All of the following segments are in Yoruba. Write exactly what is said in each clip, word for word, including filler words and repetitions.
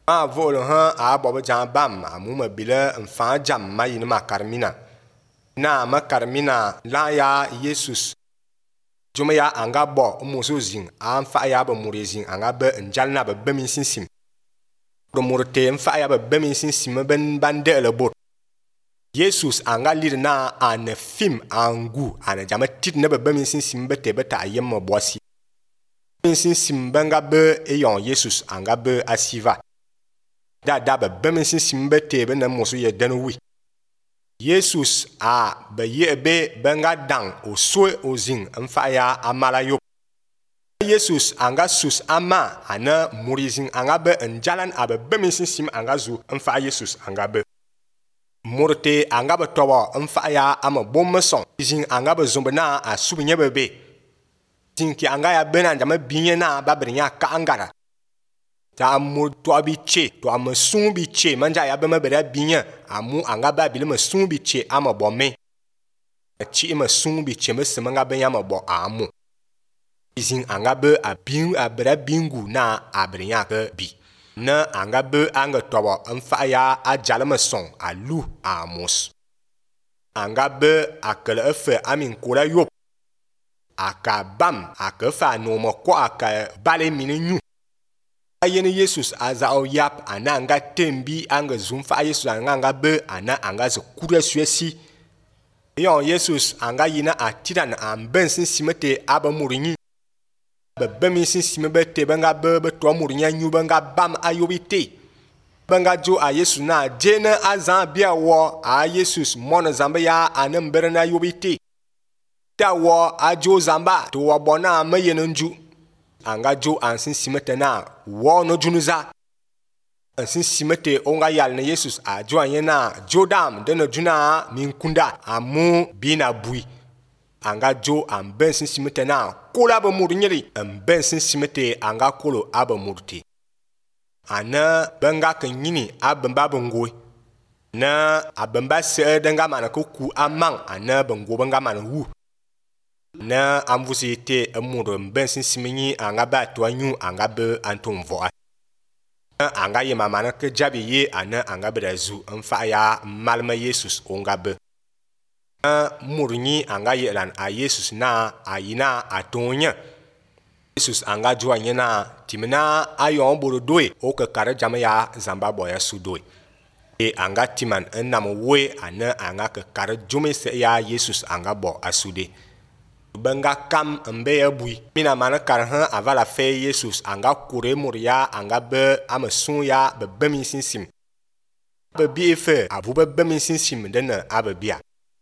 Ma volo ha a bobo jan bam amu ma bila mfa jam ma yin ma karmina na ma karmina la ya Jesus joma ya anga bo muso zin an fa ya ba murezin anga ba njalna ba bamin sinsim do murte mfa ya ba bamin sinsim ben bande le bot Jesus anga lirna an film angu ana jama tit na ba bamin sinsim bete beta yemma boisi sinsim banga be eyon Jesus anga be asiva da da ba bamin sinsim bete be na muso ye dan wi Jesus a ba ye be banga dang o so o zin mfa ya amala yo Jesus anga sus ama ana murizin anga be njalan aba bamin sinsim anga zu mfa Jesus anga be murte anga ba tobo mfa ya ama bom son zin anga ba zumbana a subinya bebe zin ki anga ya bena ndama binye na ba brinya ka angara ta mu to bi che to am sun bi che manja ya be ma bera binya amu anga ba bi le sun bi che ama bo me chi ma sun bi che me se manga ben ya ma bo amu zin anga be a bin a bera bingu na a brinya ka bi na anga be anga tobo mfa ya a jalama son a lu amos anga be akele efe amin kola yop aka bam aka fa no mo ko aka bale minenyu ayene Jesus aza o yap ana anga tembi anga zumfa Jesus anga anga be ana anga ze kura suesi yon Jesus anga yina atiran amben sin simete aba murinyi ba mi sin simete banga be be to murinya nyu banga bam ayobite banga jo a Jesus na jena azan bia wo a Jesus mona zamba ya anambere na yobite ta wo ajo zamba to wo bona mayenonju anga jo ansin simete na wo no junuza ansin simete onga yal na Jesus a jo anyena jodam de no juna minkunda amu bina bui anga jo amben sin simete na kola ba murnyeri amben sin simete anga kolo aba murti ana banga kanyini abamba bangoi na abamba se danga mana ko ku amang ana bango banga mana wu na amvusite amuro mben sin simini anga ba to anyu anga be antum vo anga ye mama na ke jabi ye ana anga be dazu mfa ya malma Jesus onga be murnyi anga ye lan a Jesus na ayina atonya Jesus anga jwa nyena timina ayon boro doe o ka kare jama ya zamba boya sudoi e anga timan enam we ana anga ka kare jume se ya Jesus anga bo asude banga kam mbe ya bui mina mana karhan avala fe Jesus anga kure muria anga be amasun ya be bemi sinsim be bi efe abu be bemi sinsim dena ababia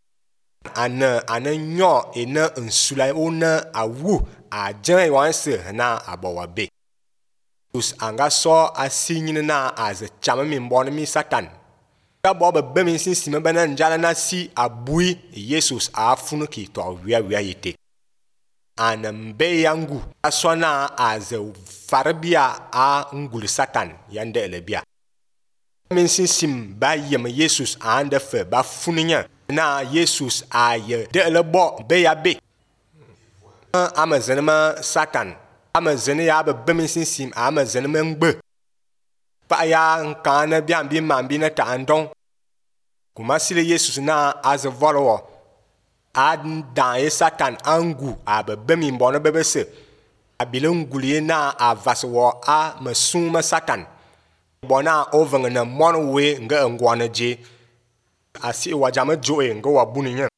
ana ana nyo ena nsulai ona awu a jan wanse na abawa be us anga so asinyin na az chama mi mbon mi satan ka bo be bemi sinsim be na njala na si abui Jesus afunu ki to wia wia yete anambe yangu aswana az farbia a ngul satan yande elebia min sinsim ba yem Jesus ande fe ba fununya na Jesus aye de lebo be ya be amazenema satan amazene ya be bemin sinsim amazenema ngbe pa ya nkana biam bi mambi na ta andon kuma sile Jesus na az volowo ad dan satan angu abe bemi mbono bebese abile ngulie na avaswo a masuma satan bona over na mono we nga ngwana je asi wajama joe nga wabuninya